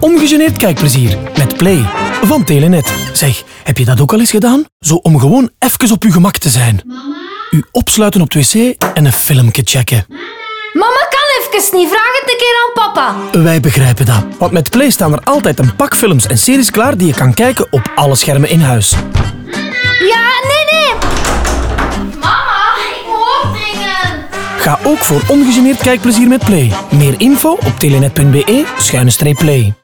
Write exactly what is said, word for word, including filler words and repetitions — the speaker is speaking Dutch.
ongegeneerd kijkplezier met Play van Telenet. Zeg, heb je dat ook al eens gedaan? Zo om gewoon even op je gemak te zijn. Mama? U opsluiten op het wc en een filmpje checken. Mama kan even niet. Vraag het een keer aan papa. Wij begrijpen dat. Want met Play staan er altijd een pak films en series klaar die je kan kijken op alle schermen in huis. Ja, nee, nee. Mama, ik moet opdringen. Ga ook voor ongegeneerd kijkplezier met Play. Meer info op telenet punt be schuine streep play.